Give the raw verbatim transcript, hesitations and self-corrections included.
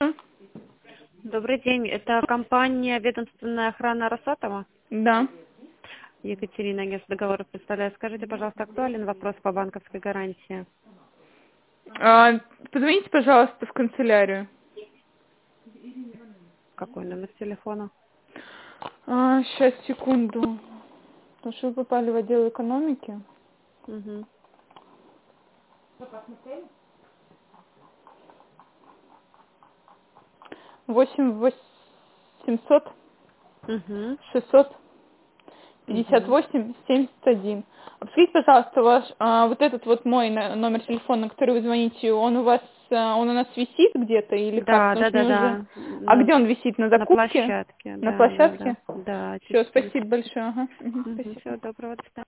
Добрый день. Это компания «Ведомственная охрана» Росатома. Да. Екатерина, агентство договоров представляю. Скажите, пожалуйста, актуален вопрос по банковской гарантии? А, позвоните, пожалуйста, в канцелярию. Какой номер телефона? А, сейчас, секунду. Потому что вы попали в отдел экономики. Угу. восемь восемьсот Угу. шестьсот пятьдесят Угу. восемь семьдесят один. А Подскажите, пожалуйста, ваш а, вот этот вот мой на- номер телефона, на который вы звоните, он у вас, а, он у нас висит где-то или как? Да, Потому да, что да, мне уже... да. А На, где он висит? На на закупке? площадке. На Да, да, да. площадке? Да, Все, чуть-чуть. спасибо большое. Ага. Мгм, Угу. спасибо. Всего доброго. До свидания.